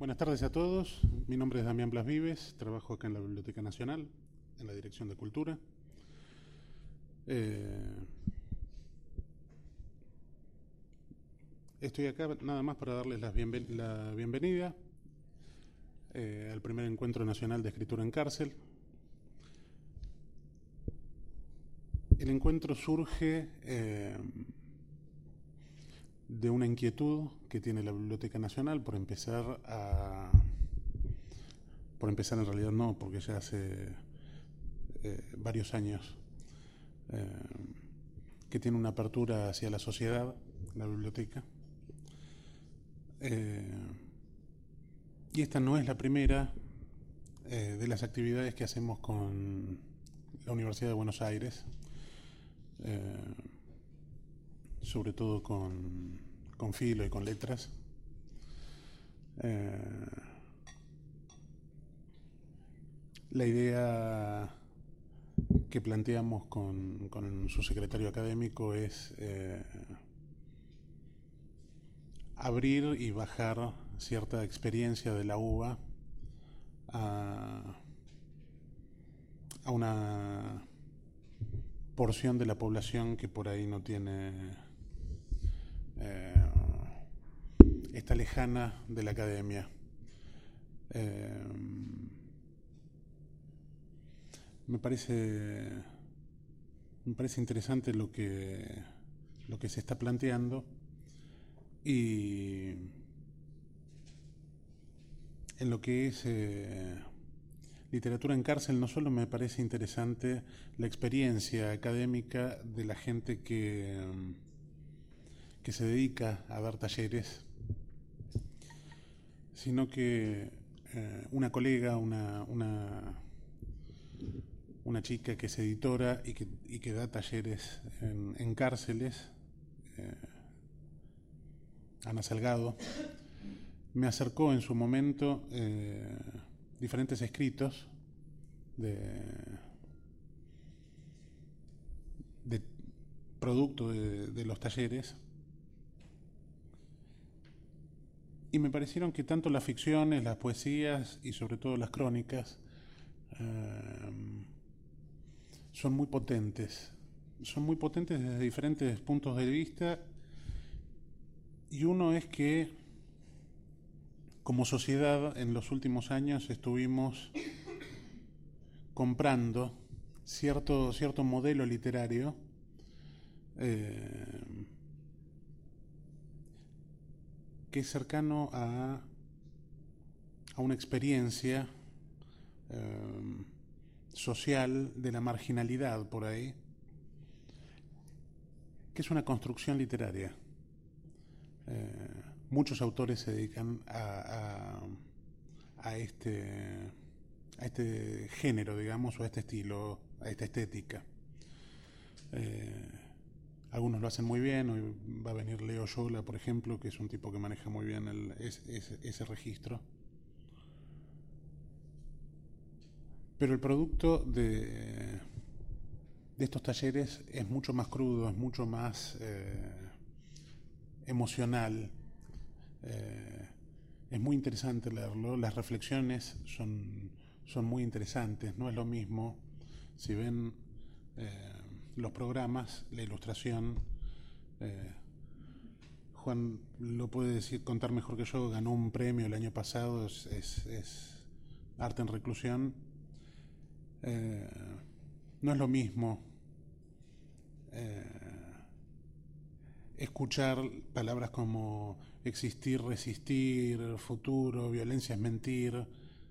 Buenas tardes a todos. Mi nombre es Damián Blas Vives, trabajo acá en la Biblioteca Nacional, en la Dirección de Cultura. Estoy acá nada más para darles la bienvenida al primer encuentro nacional de escritura en cárcel. El encuentro surge de una inquietud que tiene la Biblioteca Nacional por empezar en realidad no, porque ya hace varios años que tiene una apertura hacia la sociedad, la biblioteca. Y esta no es la primera de las actividades que hacemos con la Universidad de Buenos Aires, sobre todo con Filo y con Letras. La idea que planteamos con su secretario académico es abrir y bajar cierta experiencia de la UBA a una porción de la población que por ahí no tiene, está lejana de la academia. Me parece interesante lo que se está planteando, y en lo que es literatura en cárcel no solo me parece interesante la experiencia académica de la gente que se dedica a dar talleres, sino que una colega, una chica que es editora y que da talleres en cárceles, Ana Salgado, me acercó en su momento diferentes escritos de producto de los talleres, y me parecieron que tanto las ficciones, las poesías y sobre todo las crónicas son muy potentes desde diferentes puntos de vista, y uno es que como sociedad en los últimos años estuvimos comprando cierto modelo literario que es cercano a una experiencia social de la marginalidad por ahí, que es una construcción literaria. Muchos autores se dedican a este género, digamos, o a este estilo, a esta estética. Algunos lo hacen muy bien. Hoy va a venir Leo Yola, por ejemplo, que es un tipo que maneja muy bien ese registro. Pero el producto de estos talleres es mucho más crudo, es mucho más emocional. Es muy interesante leerlo. Las reflexiones son muy interesantes. No es lo mismo si ven los programas, la ilustración. Juan lo puede contar mejor que yo. Ganó un premio el año pasado, es Arte en Reclusión. No es lo mismo escuchar palabras como existir, resistir, futuro, violencia es mentir,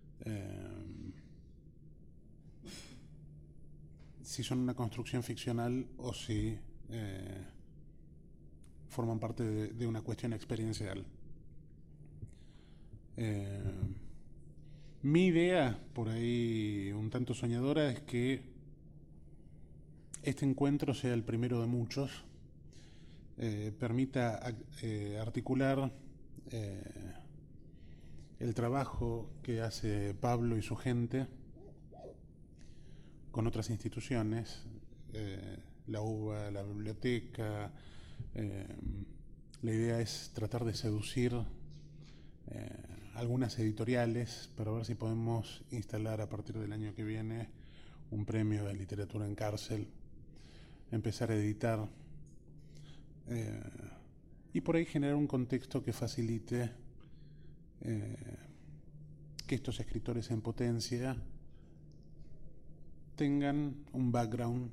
si son una construcción ficcional o si forman parte de una cuestión experiencial. Mi idea, por ahí un tanto soñadora, es que este encuentro sea el primero de muchos, permita articular el trabajo que hace Pablo y su gente con otras instituciones, la UBA, la biblioteca. La idea es tratar de seducir algunas editoriales para ver si podemos instalar a partir del año que viene un premio de literatura en cárcel, empezar a editar y por ahí generar un contexto que facilite que estos escritores en potencia tengan un background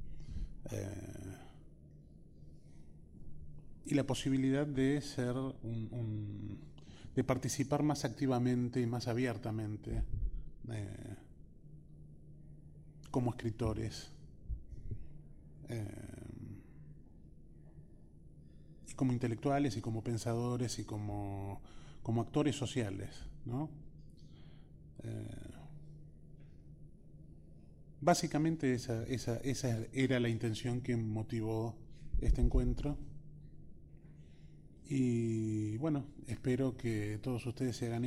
y la posibilidad de ser de participar más activamente y más abiertamente como escritores y como intelectuales y como pensadores y como actores sociales, ¿no? Básicamente esa era la intención que motivó este encuentro. Y bueno, espero que todos ustedes se hagan